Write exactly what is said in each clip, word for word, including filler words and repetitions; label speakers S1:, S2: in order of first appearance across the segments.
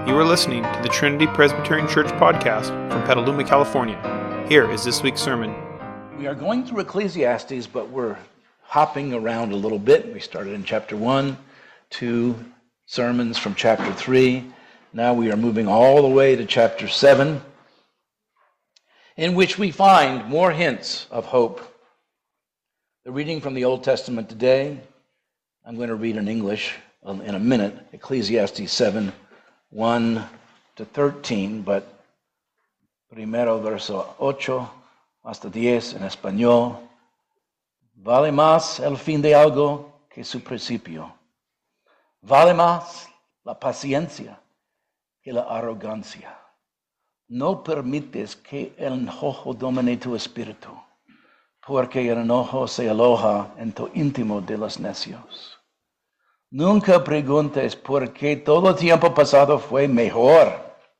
S1: You are listening to the Trinity Presbyterian Church podcast from Petaluma, California. Here is this week's sermon.
S2: We are going through Ecclesiastes, but we're hopping around a little bit. We started in chapter one, two sermons from chapter three. Now we are moving all the way to chapter seven, in which we find more hints of hope. The reading from the Old Testament today, I'm going to read in English in a minute, Ecclesiastes seven, one to thirteen, but primero verso ocho hasta diez en español. Vale más el fin de algo que su principio. Vale más la paciencia que la arrogancia. No permites que el enojo domine tu espíritu, porque el enojo se aloja en tu íntimo de los necios. Nunca preguntes por qué todo tiempo pasado fue mejor.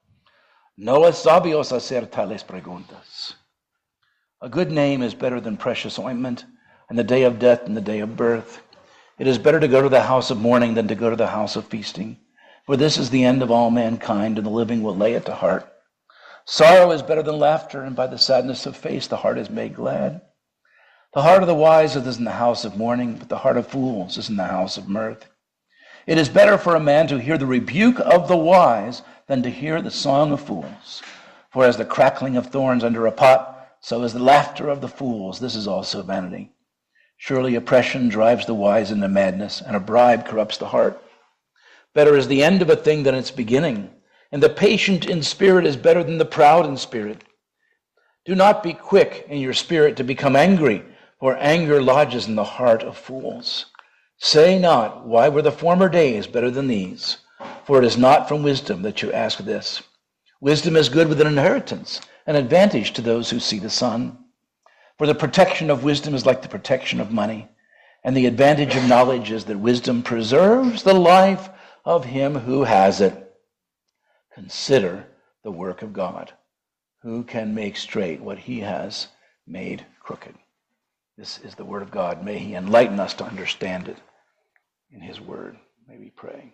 S2: No es sabio hacer tales preguntas. A good name is better than precious ointment, and the day of death and the day of birth. It is better to go to the house of mourning than to go to the house of feasting, for this is the end of all mankind, and the living will lay it to heart. Sorrow is better than laughter, and by the sadness of face the heart is made glad. The heart of the wise is in the house of mourning, but the heart of fools is in the house of mirth. It is better for a man to hear the rebuke of the wise than to hear the song of fools. For as the crackling of thorns under a pot, so is the laughter of the fools. This is also vanity. Surely oppression drives the wise into madness, and a bribe corrupts the heart. Better is the end of a thing than its beginning, and the patient in spirit is better than the proud in spirit. Do not be quick in your spirit to become angry, for anger lodges in the heart of fools. Say not, why were the former days better than these? For it is not from wisdom that you ask this. Wisdom is good with an inheritance, an advantage to those who see the sun. For the protection of wisdom is like the protection of money, and the advantage of knowledge is that wisdom preserves the life of him who has it. Consider the work of God, who can make straight what he has made crooked. This is the word of God. May he enlighten us to understand it in his word. May we pray.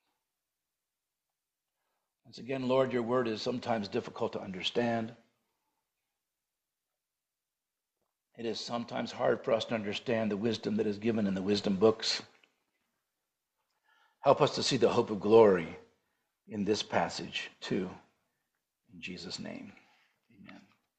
S2: Once again, Lord, your word is sometimes difficult to understand. It is sometimes hard for us to understand the wisdom that is given in the wisdom books. Help us to see the hope of glory in this passage too. In Jesus' name, amen.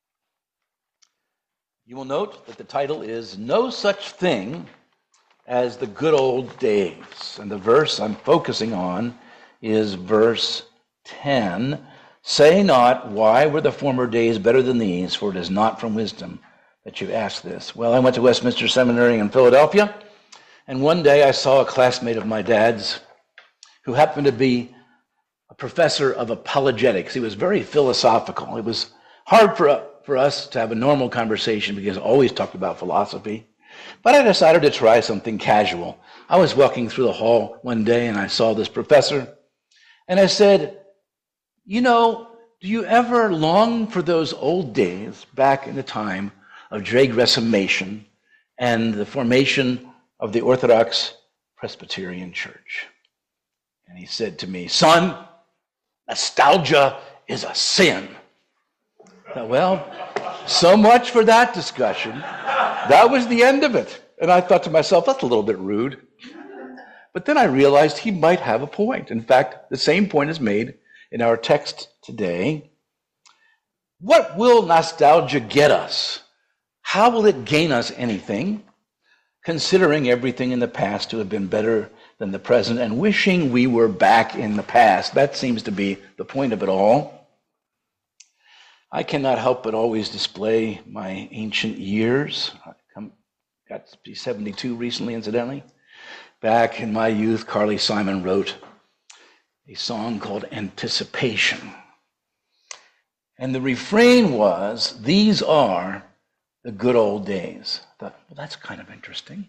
S2: You will note that the title is No Such Thing as the Good Old Days. And the verse I'm focusing on is verse ten. Say not, why were the former days better than these? For it is not from wisdom that you ask this. Well, I went to Westminster Seminary in Philadelphia, and one day I saw a classmate of my dad's who happened to be a professor of apologetics. He was very philosophical. It was hard for, for us to have a normal conversation because I always talked about philosophy. But I decided to try something casual. I was walking through the hall one day and I saw this professor, and I said, you know, do you ever long for those old days back in the time of Dregressimation and the formation of the Orthodox Presbyterian Church? And he said to me, son, nostalgia is a sin. I thought, well, so much for that discussion. That was the end of it. And I thought to myself, that's a little bit rude. But then I realized he might have a point. In fact, the same point is made in our text today. What will nostalgia get us? How will it gain us anything? Considering everything in the past to have been better than the present and wishing we were back in the past. That seems to be the point of it all. I cannot help but always display my ancient years. I come, got to be seventy-two recently, incidentally. Back in my youth, Carly Simon wrote a song called Anticipation. And the refrain was, these are the good old days. I thought, well, that's kind of interesting.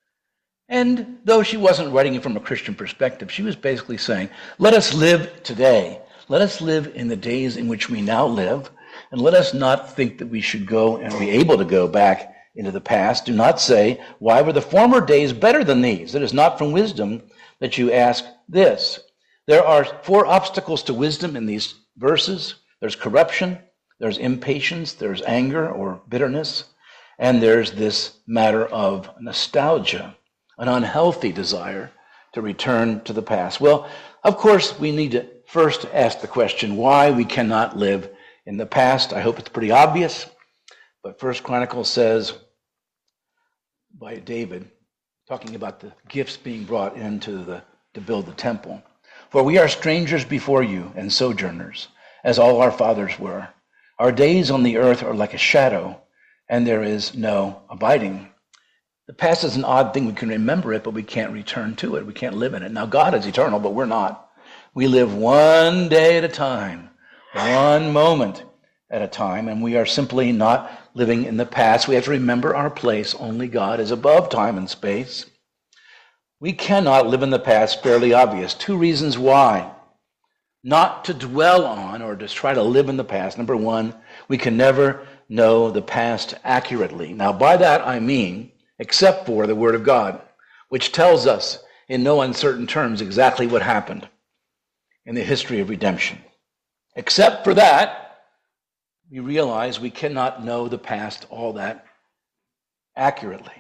S2: And though she wasn't writing it from a Christian perspective, she was basically saying, let us live today. Let us live in the days in which we now live. And let us not think that we should go and be able to go back into the past. Do not say, why were the former days better than these? It is not from wisdom that you ask this. There are four obstacles to wisdom in these verses. There's corruption, there's impatience, there's anger or bitterness, and there's this matter of nostalgia, an unhealthy desire to return to the past. Well, of course, we need to first ask the question why we cannot live in the past. I hope it's pretty obvious, but First Chronicles says by David, talking about the gifts being brought into the to build the temple. For we are strangers before you and sojourners, as all our fathers were. Our days on the earth are like a shadow, and there is no abiding. The past is an odd thing. We can remember it, but we can't return to it. We can't live in it. Now, God is eternal, but we're not. We live one day at a time, one moment at a time, and we are simply not living in the past. We have to remember our place. Only God is above time and space. We cannot live in the past, fairly obvious. Two reasons why. Not to dwell on or to try to live in the past. Number one, we can never know the past accurately. Now, by that I mean, except for the Word of God, which tells us in no uncertain terms exactly what happened in the history of redemption. Except for that, we realize we cannot know the past all that accurately.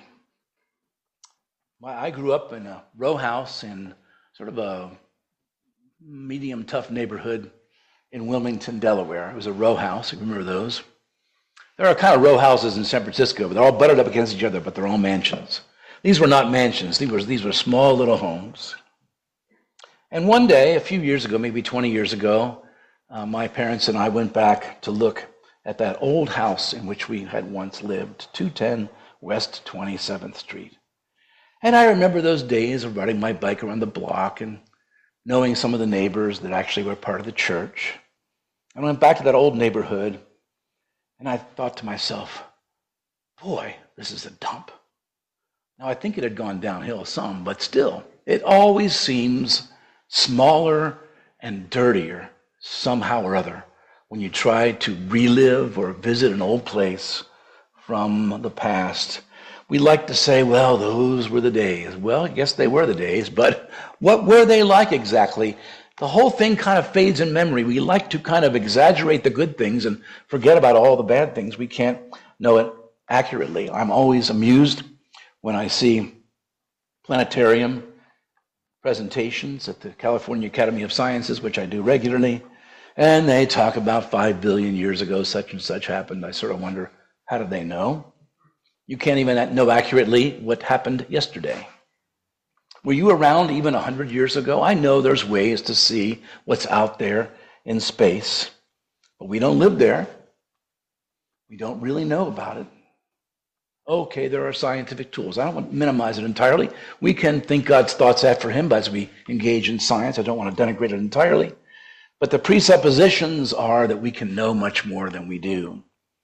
S2: I grew up in a row house in sort of a medium tough neighborhood in Wilmington, Delaware. It was a row house. You remember those? There are kind of row houses in San Francisco, but they're all butted up against each other, but they're all mansions. These were not mansions. These were, these were small little homes. And one day, a few years ago, maybe twenty years ago, uh, my parents and I went back to look at that old house in which we had once lived, two ten West twenty-seventh Street. And I remember those days of riding my bike around the block and knowing some of the neighbors that actually were part of the church. I went back to that old neighborhood, and I thought to myself, boy, this is a dump. Now, I think it had gone downhill some, but still, it always seems smaller and dirtier somehow or other when you try to relive or visit an old place from the past. We like to say, well, those were the days. Well, yes, they were the days, but what were they like exactly? The whole thing kind of fades in memory. We like to kind of exaggerate the good things and forget about all the bad things. We can't know it accurately. I'm always amused when I see planetarium presentations at the California Academy of Sciences, which I do regularly, and they talk about five billion years ago, such and such happened. I sort of wonder, how do they know? You can't even know accurately what happened yesterday. Were you around even one hundred years ago? I know there's ways to see what's out there in space, but we don't live there. We don't really know about it. Okay, there are scientific tools. I don't want to minimize it entirely. We can think God's thoughts after him as we engage in science. I don't want to denigrate it entirely. But the presuppositions are that we can know much more than we do.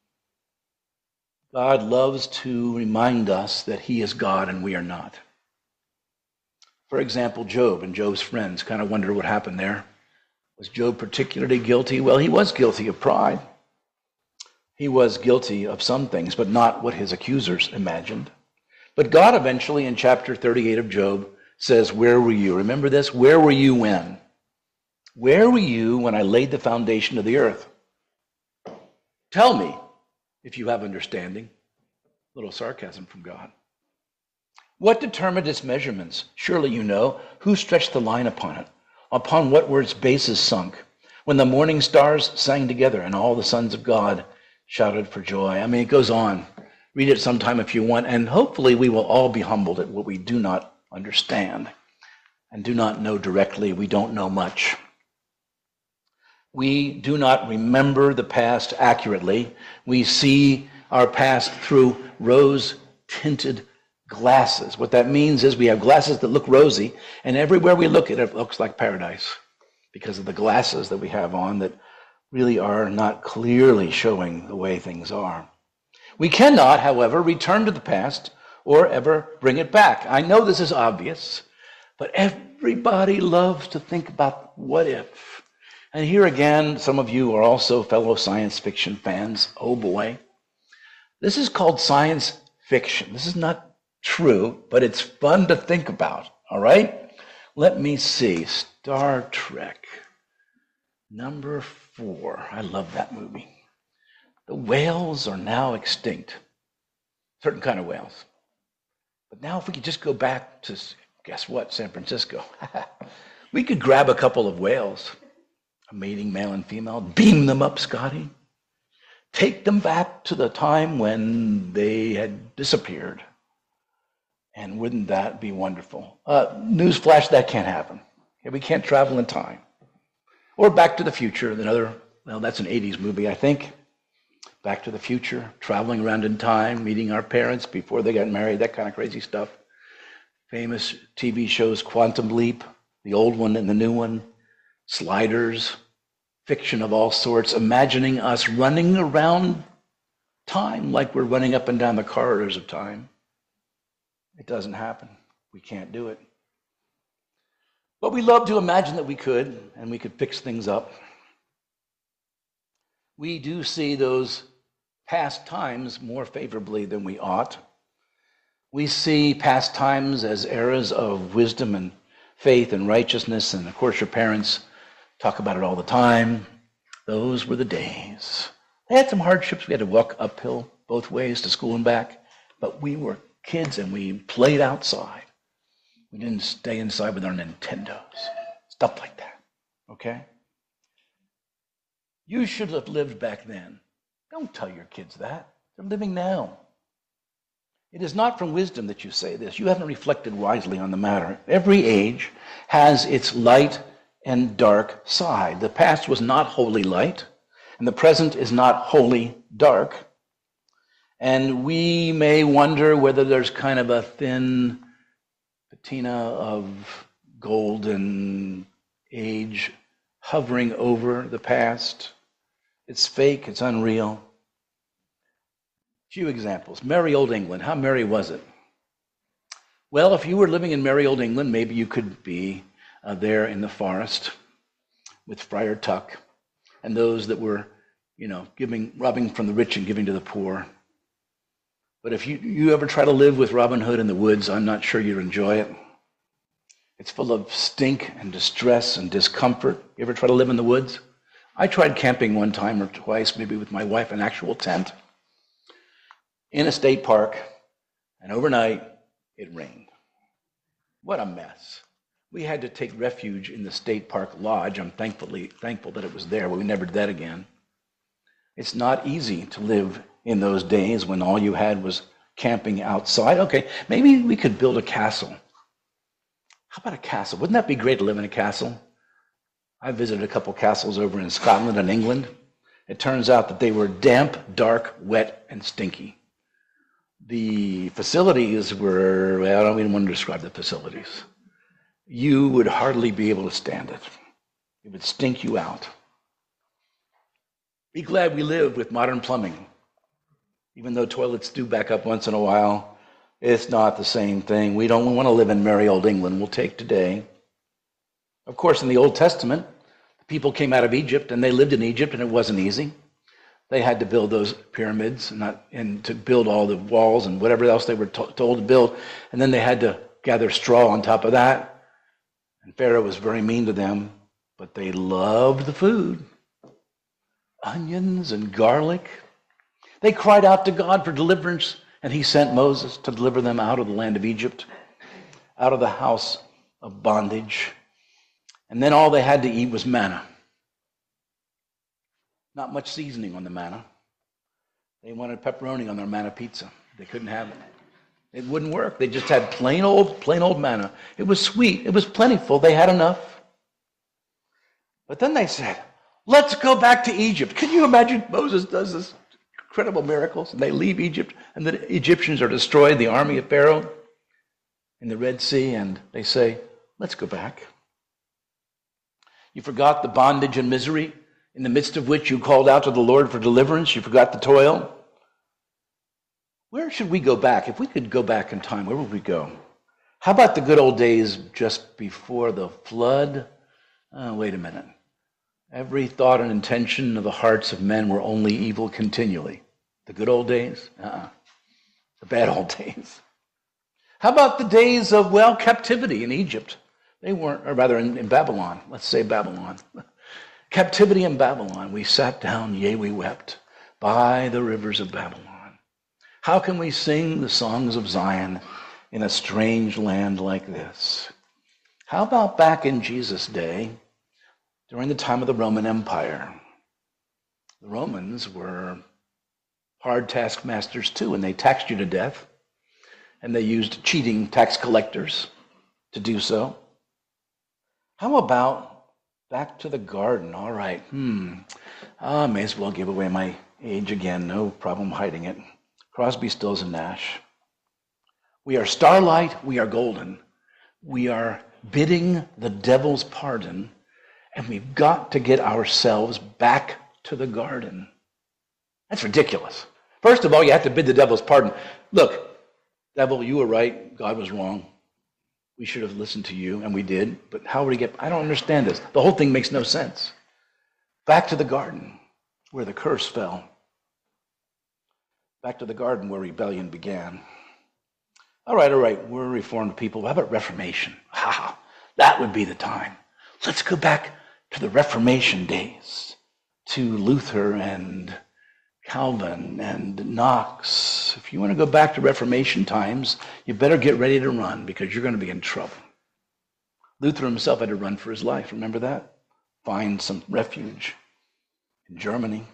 S2: God loves to remind us that he is God and we are not. For example, Job and Job's friends kind of wonder what happened there. Was Job particularly guilty? Well, he was guilty of pride. He was guilty of some things, but not what his accusers imagined. But God eventually, in chapter thirty-eight of Job, says, where were you? Remember this? Where were you when? Where were you when I laid the foundation of the earth? Tell me, if you have understanding. A little sarcasm from God. What determined its measurements? Surely you know. Who stretched the line upon it? Upon what were its bases sunk? When the morning stars sang together and all the sons of God shouted for joy. I mean, it goes on. Read it sometime if you want, and hopefully we will all be humbled at what we do not understand and do not know directly. We don't know much. We do not remember the past accurately. We see our past through rose-tinted glasses. What that means is we have glasses that look rosy, and everywhere we look at it, it looks like paradise because of the glasses that we have on that really are not clearly showing the way things are. We cannot, however, return to the past or ever bring it back. I know this is obvious, but everybody loves to think about what if. And here again, some of you are also fellow science fiction fans. Oh boy. This is called science fiction. This is not true, but it's fun to think about, all right? Let me see. Star Trek. Number four. I love that movie. The whales are now extinct. Certain kind of whales. But now if we could just go back to, guess what, San Francisco. We could grab a couple of whales, a mating male and female, beam them up, Scotty. Take them back to the time when they had disappeared. And wouldn't that be wonderful? Uh, newsflash, that can't happen. Okay, we can't travel in time. Or Back to the Future, another, well, that's an eighties movie, I think. Back to the Future, traveling around in time, meeting our parents before they got married, that kind of crazy stuff. Famous T V shows, Quantum Leap, the old one and the new one, Sliders, fiction of all sorts, imagining us running around time like we're running up and down the corridors of time. It doesn't happen. We can't do it. But we love to imagine that we could, and we could fix things up. We do see those past times more favorably than we ought. We see past times as eras of wisdom and faith and righteousness, and of course your parents talk about it all the time. Those were the days. They had some hardships. We had to walk uphill both ways to school and back, but we were kids and we played outside. We didn't stay inside with our Nintendos, stuff like that, okay? You should have lived back then. Don't tell your kids that. They're living now. It is not from wisdom that you say this. You haven't reflected wisely on the matter. Every age has its light and dark side. The past was not wholly light, and the present is not wholly dark. And we may wonder whether there's kind of a thin patina of golden age hovering over the past. It's fake, it's unreal. Few examples. Merry old England. How merry was it? Well, if you were living in merry old England, maybe you could be uh, there in the forest with Friar Tuck and those that were, you know, giving, robbing from the rich and giving to the poor. But if you, you ever try to live with Robin Hood in the woods, I'm not sure you'd enjoy it. It's full of stink and distress and discomfort. You ever try to live in the woods? I tried camping one time or twice, maybe with my wife, an actual tent in a state park, and overnight it rained. What a mess. We had to take refuge in the state park lodge. I'm thankfully thankful that it was there, but we never did that again. It's not easy to live in those days when all you had was camping outside. Okay, maybe we could build a castle. How about a castle? Wouldn't that be great to live in a castle? I visited a couple castles over in Scotland and England. It turns out that they were damp, dark, wet, and stinky. The facilities were, well, I don't even want to describe the facilities. You would hardly be able to stand it. It would stink you out. Be glad we live with modern plumbing. Even though toilets do back up once in a while, it's not the same thing. We don't want to live in merry old England. We'll take today. Of course, in the Old Testament, the people came out of Egypt and they lived in Egypt, and it wasn't easy. They had to build those pyramids and, not, and to build all the walls and whatever else they were to- told to build. And then they had to gather straw on top of that. And Pharaoh was very mean to them, but they loved the food. Onions and garlic. They cried out to God for deliverance, and he sent Moses to deliver them out of the land of Egypt, out of the house of bondage. And then all they had to eat was manna. Not much seasoning on the manna. They wanted pepperoni on their manna pizza. They couldn't have it. It wouldn't work. They just had plain old, plain old manna. It was sweet. It was plentiful. They had enough. But then they said, let's go back to Egypt. Can you imagine Moses does this incredible miracles? And they leave Egypt, and the Egyptians are destroyed, the army of Pharaoh in the Red Sea, and they say, let's go back. You forgot the bondage and misery in the midst of which you called out to the Lord for deliverance. You forgot the toil. Where should we go back? If we could go back in time, where would we go? How about the good old days just before the flood? Oh, wait a minute. Every thought and intention of the hearts of men were only evil continually. The good old days? Uh-uh. The bad old days. How about the days of, well, captivity in Egypt? They weren't, or rather in, in Babylon, let's say Babylon. Captivity in Babylon. We sat down, yea, we wept, by the rivers of Babylon. How can we sing the songs of Zion in a strange land like this? How about back in Jesus' day, during the time of the Roman Empire? The Romans were hard taskmasters too, and they taxed you to death, and they used cheating tax collectors to do so. How about back to the garden? All right, hmm, I may as well give away my age again, no problem hiding it. Crosby, Stills, and Nash. We are starlight, we are golden. We are bidding the devil's pardon, and we've got to get ourselves back to the garden. That's ridiculous. First of all, you have to bid the devil's pardon. Look, devil, you were right, God was wrong. We should have listened to you, and we did, but how would he get, I don't understand this. The whole thing makes no sense. Back to the garden, where the curse fell. Back to the garden where rebellion began. All right, all right, we're Reformed people. How about Reformation? Ha, that would be the time. Let's go back to the Reformation days, to Luther and Calvin and Knox. If you want to go back to Reformation times, you better get ready to run because you're going to be in trouble. Luther himself had to run for his life. Remember that? Find some refuge in Germany.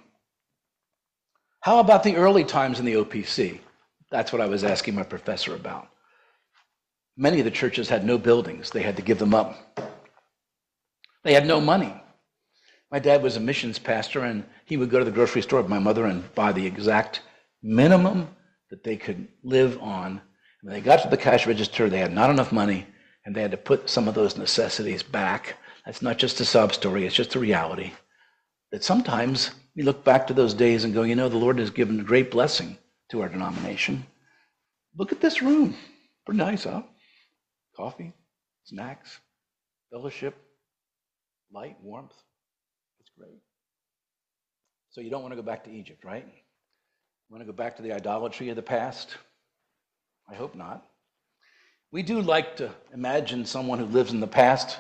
S2: How about the early times in the O P C? That's what I was asking my professor about. Many of the churches had no buildings. They had to give them up. They had no money. My dad was a missions pastor, and he would go to the grocery store with my mother and buy the exact minimum that they could live on. When they got to the cash register, they had not enough money, and they had to put some of those necessities back. That's not just a sob story. It's just a reality. That sometimes we look back to those days and go, you know, the Lord has given a great blessing to our denomination. Look at this room. Pretty nice, huh? Coffee, snacks, fellowship, light, warmth. It's great. So you don't want to go back to Egypt, right? You want to go back to the idolatry of the past? I hope not. We do like to imagine someone who lives in the past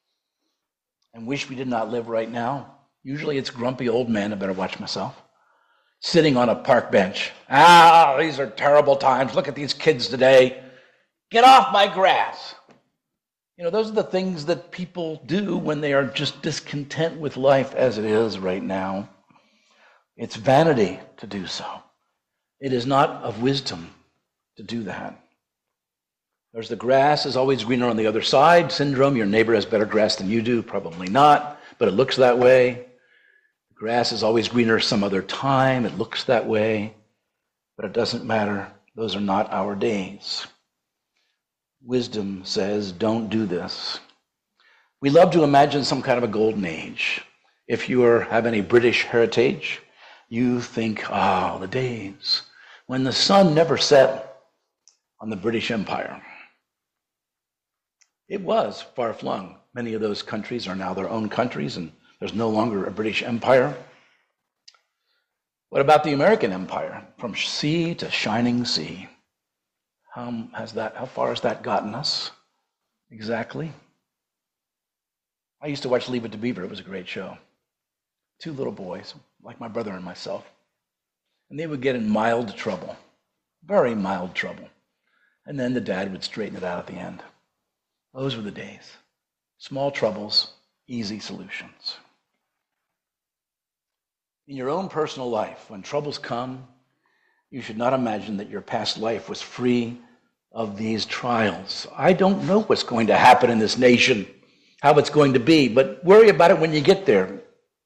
S2: and wish we did not live right now. Usually it's grumpy old men, I better watch myself, sitting on a park bench. Ah, these are terrible times. Look at these kids today. Get off my grass. You know, those are the things that people do when they are just discontent with life as it is right now. It's vanity to do so. It is not of wisdom to do that. There's the grass is always greener on the other side syndrome. Your neighbor has better grass than you do. Probably not, but it looks that way. Grass is always greener some other time. It looks that way, but it doesn't matter. Those are not our days. Wisdom says, don't do this. We love to imagine some kind of a golden age. If you are, have any British heritage, you think, oh, the days when the sun never set on the British Empire. It was far-flung. Many of those countries are now their own countries, and there's no longer a British Empire. What about the American Empire? From sea to shining sea. How has that, how far has that gotten us? Exactly. I used to watch Leave It to Beaver. It was a great show. Two little boys, like my brother and myself. And they would get in mild trouble, very mild trouble. And then the dad would straighten it out at the end. Those were the days. Small troubles, easy solutions. In your own personal life, when troubles come, you should not imagine that your past life was free of these trials. I don't know what's going to happen in this nation, how it's going to be, but worry about it when you get there.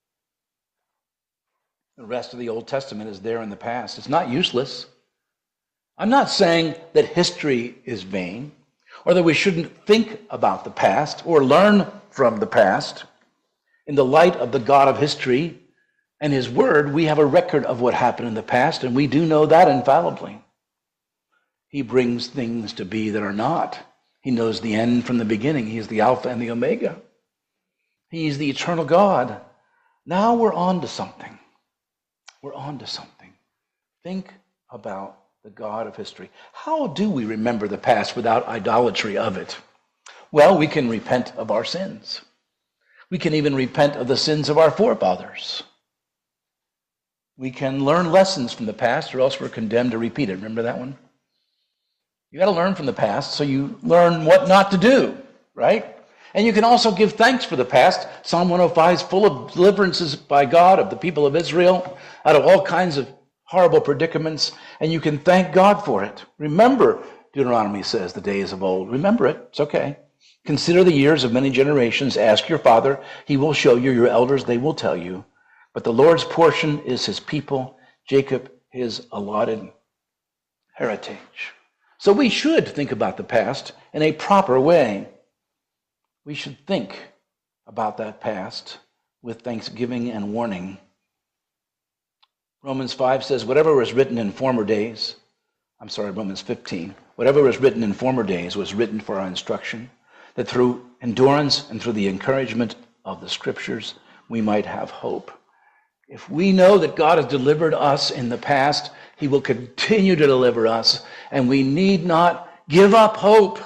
S2: The rest of the Old Testament is there in the past. It's not useless. I'm not saying that history is vain, or that we shouldn't think about the past or learn from the past. In the light of the God of history and his word, we have a record of what happened in the past, and we do know that infallibly. He brings things to be that are not. He knows the end from the beginning. He is the Alpha and the Omega. He's the eternal God. Now we're on to something. We're on to something. Think about the God of history. How do we remember the past without idolatry of it? Well, we can repent of our sins. We can even repent of the sins of our forefathers. We can learn lessons from the past, or else we're condemned to repeat it. Remember that one? You got to learn from the past, so you learn what not to do, right? And you can also give thanks for the past. Psalm one oh five is full of deliverances by God of the people of Israel out of all kinds of horrible predicaments, and you can thank God for it. Remember, Deuteronomy says, the days of old. Remember it. It's okay. Consider the years of many generations. Ask your father. He will show you. Your elders, they will tell you. But the Lord's portion is his people, Jacob his allotted heritage. So we should think about the past in a proper way. We should think about that past with thanksgiving and warning. Romans five says, whatever was written in former days, I'm sorry, Romans fifteen, whatever was written in former days was written for our instruction, that through endurance and through the encouragement of the scriptures, we might have hope. If we know that God has delivered us in the past, he will continue to deliver us, and we need not give up hope.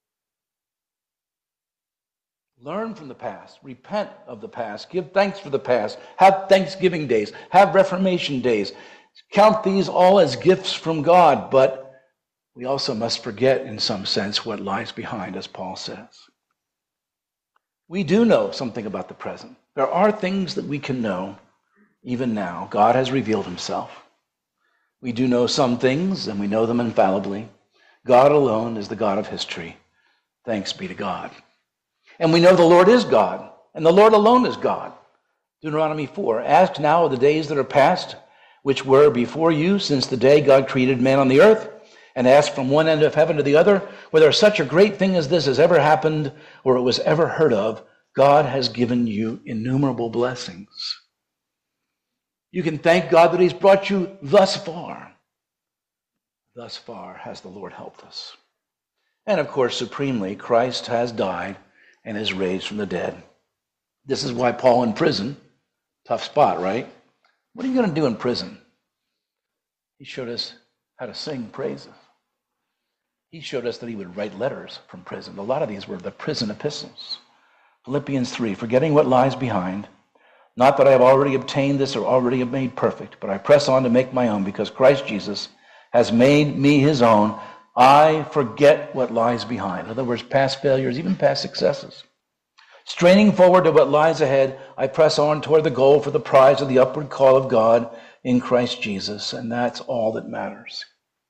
S2: Learn from the past. Repent of the past. Give thanks for the past. Have Thanksgiving days. Have Reformation days. Count these all as gifts from God, but we also must forget, in some sense, what lies behind, as Paul says. We do know something about the present. There are things that we can know even now. God has revealed himself. We do know some things, and we know them infallibly. God alone is the God of history. Thanks be to God. And we know the Lord is God, and the Lord alone is God. Deuteronomy four, ask now of the days that are past, which were before you, since the day God created man on the earth, and ask from one end of heaven to the other, whether such a great thing as this has ever happened, or it was ever heard of. God has given you innumerable blessings. You can thank God that he's brought you thus far. Thus far has the Lord helped us. And of course, supremely, Christ has died and is raised from the dead. This is why Paul in prison, tough spot, right? What are you going to do in prison? He showed us how to sing praises. He showed us that he would write letters from prison. A lot of these were the prison epistles. Philippians three, forgetting what lies behind, not that I have already obtained this or already have made perfect, but I press on to make my own, because Christ Jesus has made me his own. I forget what lies behind. In other words, past failures, even past successes. Straining forward to what lies ahead, I press on toward the goal for the prize of the upward call of God in Christ Jesus, and that's all that matters.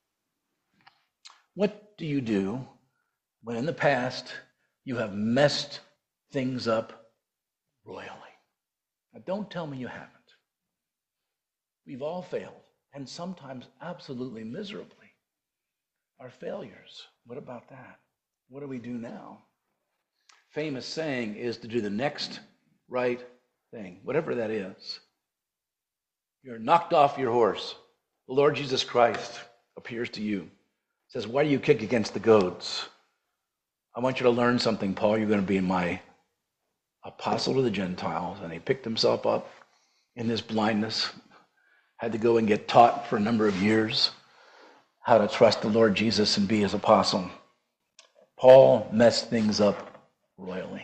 S2: What do you do when in the past you have messed things up royally? Now, don't tell me you haven't. We've all failed, and sometimes absolutely miserably. Our failures, what about that? What do we do now? Famous saying is to do the next right thing, whatever that is. You're knocked off your horse. The Lord Jesus Christ appears to you, says, why do you kick against the goads? I want you to learn something, Paul. You're going to be my apostle to the Gentiles. And he picked himself up in his blindness, had to go and get taught for a number of years how to trust the Lord Jesus and be his apostle. Paul messed things up royally.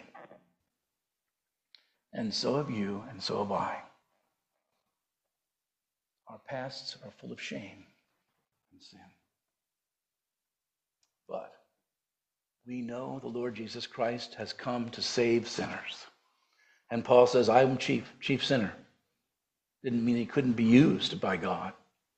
S2: And so have you, and so have I. Our pasts are full of shame and sin. But we know the Lord Jesus Christ has come to save sinners. And Paul says, I'm chief, chief sinner. Didn't mean he couldn't be used by God.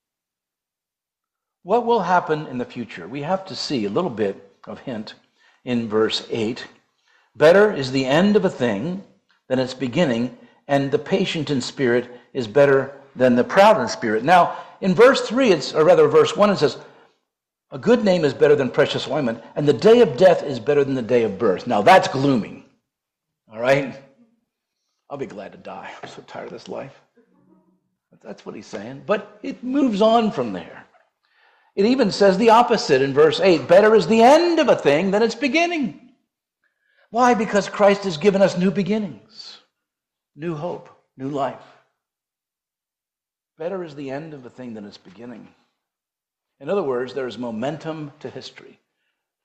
S2: What will happen in the future? We have to see a little bit of hint in verse eight. Better is the end of a thing than its beginning, and the patient in spirit is better than the proud in spirit. Now, in verse three, it's, or rather verse one, it says, a good name is better than precious ointment, and the day of death is better than the day of birth. Now, that's gloomy. All right? I'll be glad to die. I'm so tired of this life. But that's what he's saying. But it moves on from there. It even says the opposite in verse eight. Better is the end of a thing than its beginning. Why? Because Christ has given us new beginnings, new hope, new life. Better is the end of a thing than its beginning. In other words, there is momentum to history.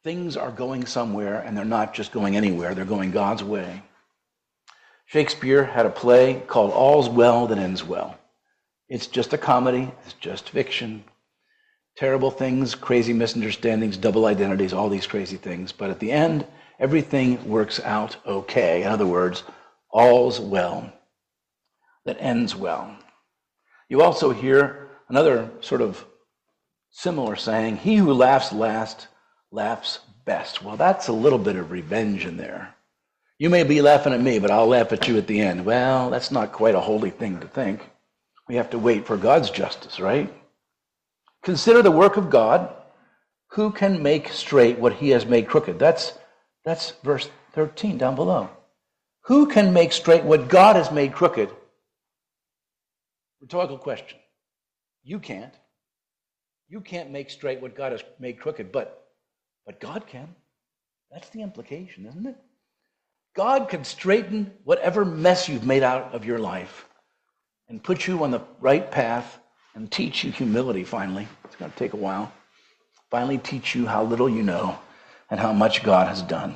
S2: Things are going somewhere, and they're not just going anywhere. They're going God's way. Shakespeare had a play called All's Well That Ends Well. It's just a comedy. It's just fiction. Terrible things, crazy misunderstandings, double identities, all these crazy things. But at the end, everything works out okay. In other words, all's well that ends well. You also hear another sort of similar saying, he who laughs last laughs best. Well, that's a little bit of revenge in there. You may be laughing at me, but I'll laugh at you at the end. Well, that's not quite a holy thing to think. We have to wait for God's justice, right? Consider the work of God. Who can make straight what he has made crooked? That's, that's verse thirteen down below. Who can make straight what God has made crooked? Rhetorical question. You can't. You can't make straight what God has made crooked, but, but God can. That's the implication, isn't it? God can straighten whatever mess you've made out of your life and put you on the right path and teach you humility finally. It's going to take a while. Finally teach you how little you know and how much God has done.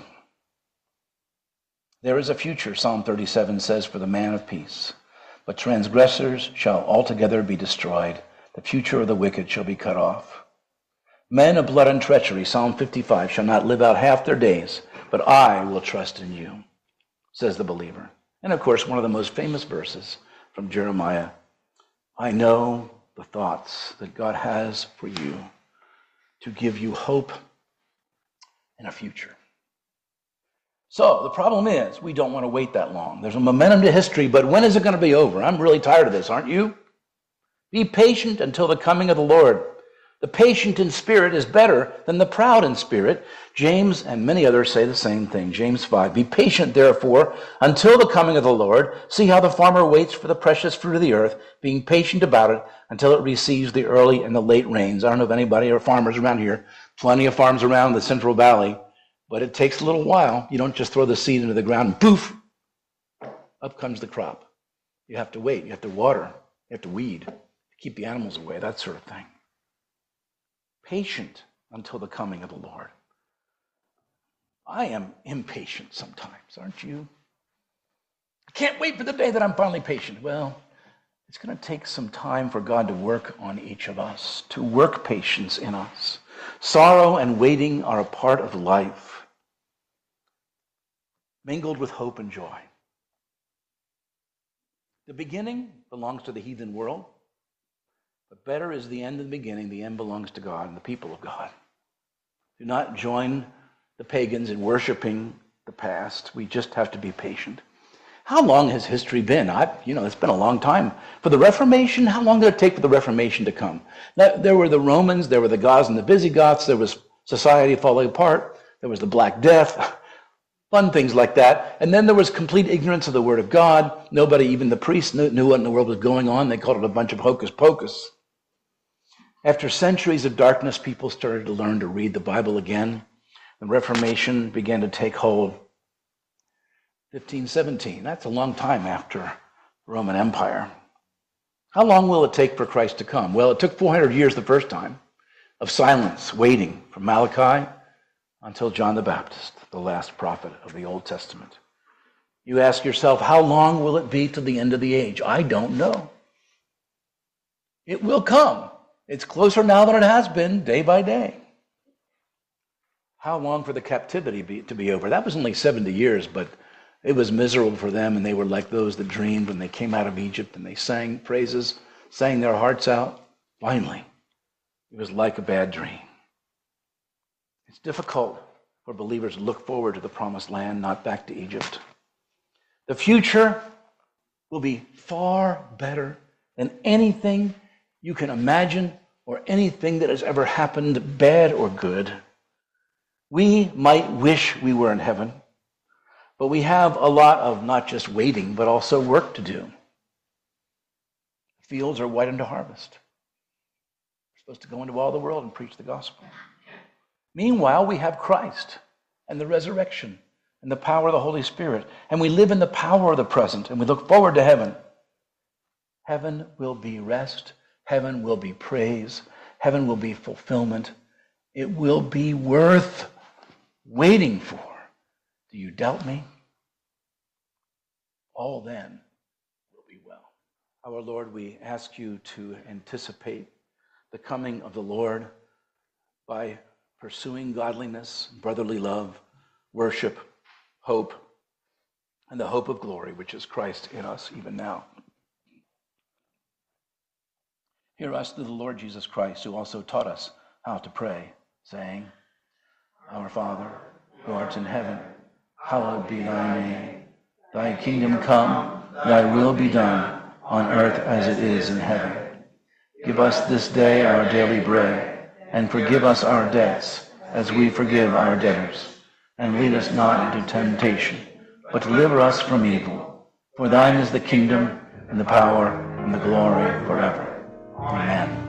S2: There is a future, Psalm thirty-seven says, for the man of peace. But transgressors shall altogether be destroyed. The future of the wicked shall be cut off. Men of blood and treachery, Psalm fifty-five, shall not live out half their days, but I will trust in you, says the believer. And of course, one of the most famous verses from Jeremiah, I know the thoughts that God has for you to give you hope and a future. So the problem is we don't want to wait that long. There's a momentum to history, but when is it going to be over? I'm really tired of this, aren't you? Be patient until the coming of the Lord. The patient in spirit is better than the proud in spirit. James and many others say the same thing. James five, be patient, therefore, until the coming of the Lord. See how the farmer waits for the precious fruit of the earth, being patient about it until it receives the early and the late rains. I don't know if anybody or farmers around here. Plenty of farms around the Central Valley, but it takes a little while. You don't just throw the seed into the ground and poof, up comes the crop. You have to wait. You have to water. You have to weed, keep the animals away, that sort of thing. Patient until the coming of the Lord. I am impatient sometimes, aren't you? I can't wait for the day that I'm finally patient. Well, it's going to take some time for God to work on each of us, to work patience in us. Sorrow and waiting are a part of life, mingled with hope and joy. The beginning belongs to the heathen world. But better is the end than the beginning. The end belongs to God and the people of God. Do not join the pagans in worshiping the past. We just have to be patient. How long has history been? I, you know, it's been a long time. For the Reformation, how long did it take for the Reformation to come? Now, there were the Romans, there were the Goths and the Visigoths, there was society falling apart, there was the Black Death, fun things like that. And then there was complete ignorance of the Word of God. Nobody, even the priests, knew, knew what in the world was going on. They called it a bunch of hocus pocus. After centuries of darkness, people started to learn to read the Bible again. The Reformation began to take hold. fifteen seventeen, that's a long time after the Roman Empire. How long will it take for Christ to come? Well, it took four hundred years the first time of silence, waiting from Malachi until John the Baptist, the last prophet of the Old Testament. You ask yourself, how long will it be to the end of the age? I don't know. It will come. It's closer now than it has been, day by day. How long for the captivity be, to be over? That was only seventy years, but it was miserable for them, and they were like those that dreamed when they came out of Egypt, and they sang praises, sang their hearts out. Finally, it was like a bad dream. It's difficult for believers to look forward to the promised land, not back to Egypt. The future will be far better than anything you can imagine or anything that has ever happened, bad or good. We might wish we were in heaven, but we have a lot of not just waiting, but also work to do. The fields are white unto harvest. We're supposed to go into all the world and preach the gospel. Meanwhile, we have Christ and the resurrection and the power of the Holy Spirit, and we live in the power of the present, and we look forward to heaven. Heaven will be rest. Heaven will be praise. Heaven will be fulfillment. It will be worth waiting for. Do you doubt me? All then will be well. Our Lord, we ask you to anticipate the coming of the Lord by pursuing godliness, brotherly love, worship, hope, and the hope of glory, which is Christ in us even now. Hear us through the Lord Jesus Christ, who also taught us how to pray, saying, Our Father, who art in heaven, hallowed be thy name. Thy kingdom come, thy will be done, on earth as it is in heaven. Give us this day our daily bread, and forgive us our debts, as we forgive our debtors. And lead us not into temptation, but deliver us from evil. For thine is the kingdom, and the power, and the glory forever. Amen.